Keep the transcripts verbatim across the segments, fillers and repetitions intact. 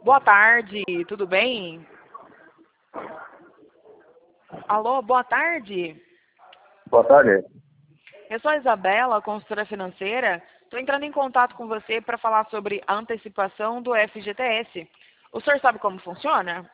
Boa tarde, tudo bem? Alô, boa tarde. Boa tarde. Eu sou a Isabela, consultora financeira. Estou entrando em contato com você para falar sobre a antecipação do F G T S. O senhor sabe como funciona?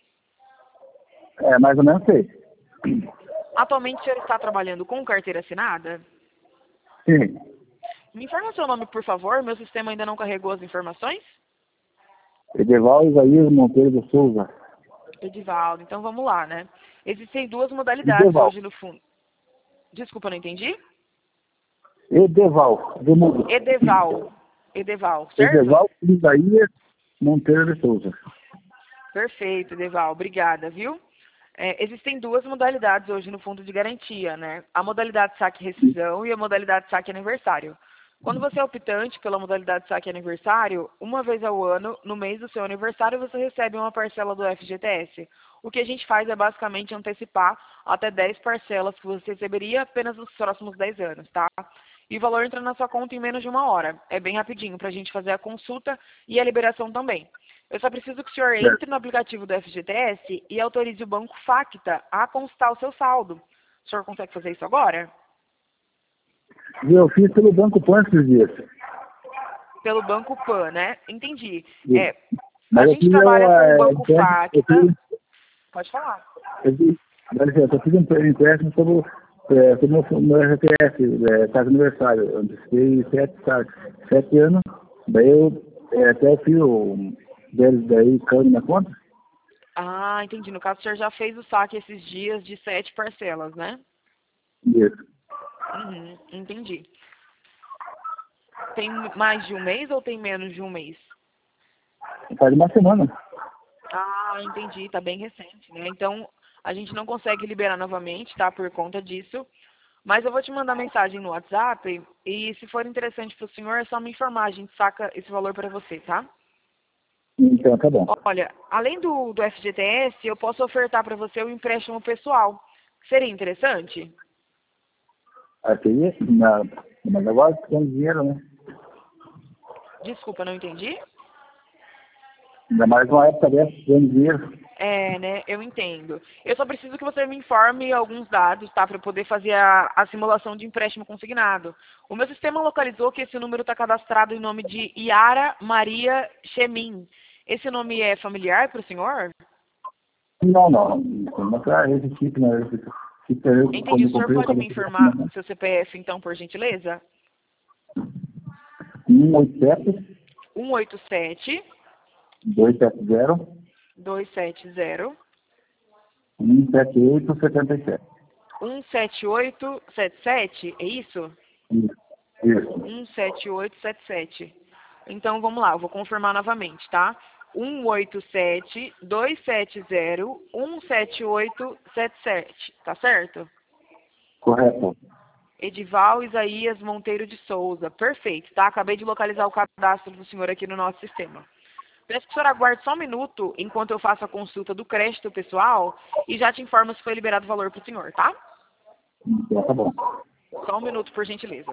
É, mais ou menos sei. Atualmente o senhor está trabalhando com carteira assinada? Sim. Me informa o seu nome, por favor. Meu sistema ainda não carregou as informações. Edeval Isaías Monteiro de Souza. Edivaldo, então vamos lá, né? Existem duas modalidades Edeval. hoje no fundo. Desculpa, não entendi? Edeval. Demudo. Edeval. Edeval, certo? Edeval Isaías Monteiro de Souza. Perfeito, Edeval. Obrigada, viu? É, existem duas modalidades hoje no fundo de garantia, né? A modalidade saque rescisão e a modalidade saque aniversário. Quando você é optante pela modalidade saque aniversário, uma vez ao ano, no mês do seu aniversário, você recebe uma parcela do F G T S. O que a gente faz é basicamente antecipar até dez parcelas que você receberia apenas nos próximos dez anos, tá? E o valor entra na sua conta em menos de uma hora. É bem rapidinho para a gente fazer a consulta e a liberação também. Eu só preciso que o senhor Certo. entre no aplicativo do F G T S e autorize o Banco Facta a consultar o seu saldo. O senhor consegue fazer isso agora? E eu fiz pelo Banco Pan esses dias. Pelo Banco Pan, né? Entendi. Isso. É, a Mas eu gente fiz, eu, trabalha com o é, Banco empréstimo- eu Facta. fiz, Pode falar. eu fiz, dá licença, eu fiz um empréstimo sobre, é, sobre o meu, meu R T S, é, caso aniversário. Eu antecipei sete, sabe, sete anos. Daí eu é, até fiz o deles daí, caiu na minha conta. Ah, entendi. No caso, o senhor já fez o saque esses dias de sete parcelas, né? Isso. Uhum, entendi. Tem mais de um mês ou tem menos de um mês? Faz uma semana. Ah, entendi. Tá bem recente, né? Então, a gente não consegue liberar novamente, tá? Por conta disso. Mas eu vou te mandar mensagem no WhatsApp e, se for interessante para o senhor, é só me informar. A gente saca esse valor para você, tá? Então, tá bom. Olha, além do, do F G T S, eu posso ofertar para você o empréstimo pessoal. Seria interessante? Aqui, na, mas agora tem dinheiro, né? Desculpa, não entendi? Ainda mais uma época dessa, tem dinheiro. É, né? Eu entendo. Eu só preciso que você me informe alguns dados, tá? Para eu poder fazer a, a simulação de empréstimo consignado. O meu sistema localizou que esse número está cadastrado em nome de Yara Maria Chemin. Esse nome é familiar para o senhor? Não, não. Não para esse tipo, né? Esse tipo eu, Entendi. como O senhor comprei, eu pode acabei me de informar seu C P F, então, por gentileza? um oito sete, um oito sete, dois sete zero, dois sete zero, um sete oito sete sete. um sete oito sete sete, é isso? Isso. Isso. um sete oito sete sete. Então, vamos lá, eu vou confirmar novamente, tá? um oito sete, dois sete zero, um sete oito sete sete, tá certo? Correto. Edival Isaías Monteiro de Souza, perfeito, tá? Acabei de localizar o cadastro do senhor aqui no nosso sistema. Peço que o senhor aguarde só um minuto enquanto eu faço a consulta do crédito pessoal e já te informo se foi liberado o valor para o senhor, tá? Então, tá bom. Só um minuto, por gentileza.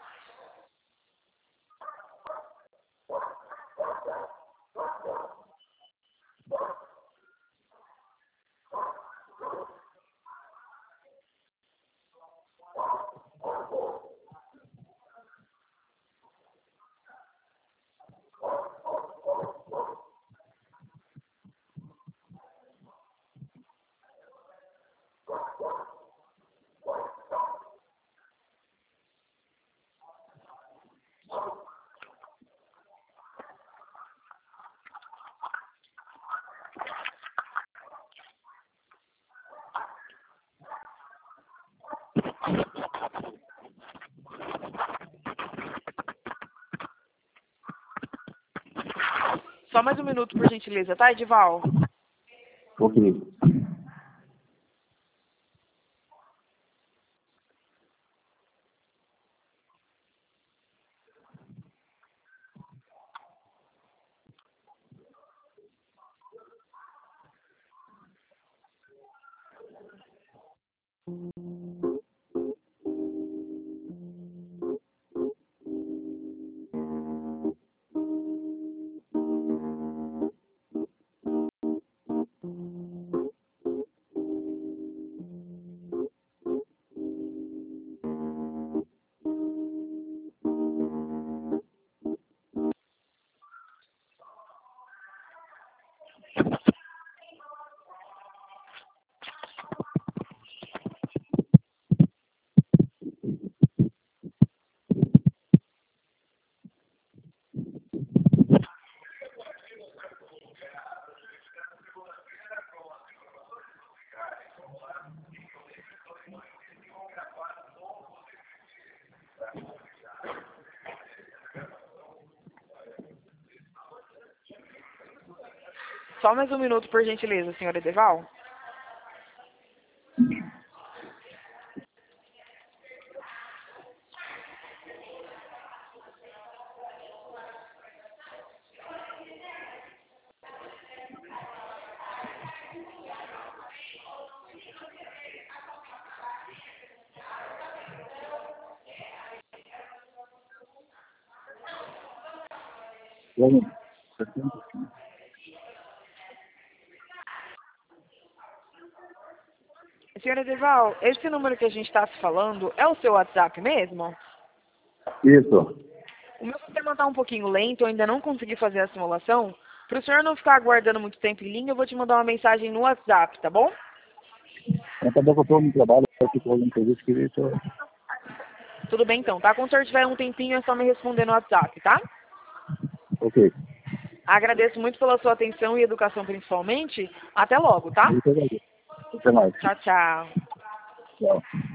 Só mais um minuto, por gentileza, tá, Edival? Ok. só mais um minuto, por gentileza, senhor Edeval? Vamos. Senhor Edeval, esse número que a gente está se falando é o seu WhatsApp mesmo? Isso. O meu sistema está um pouquinho lento, eu ainda não consegui fazer a simulação. Para o senhor não ficar aguardando muito tempo em linha, eu vou te mandar uma mensagem no WhatsApp, tá bom? Então, tá bom que eu estou no trabalho, eu fico fazendo serviço que isso. Tudo bem então, tá? Quando o senhor tiver um tempinho, é só me responder no WhatsApp, tá? Ok. Agradeço muito pela sua atenção e educação principalmente. Até logo, tá? Muito obrigado. Até mais. Tchau, tchau. Tchau.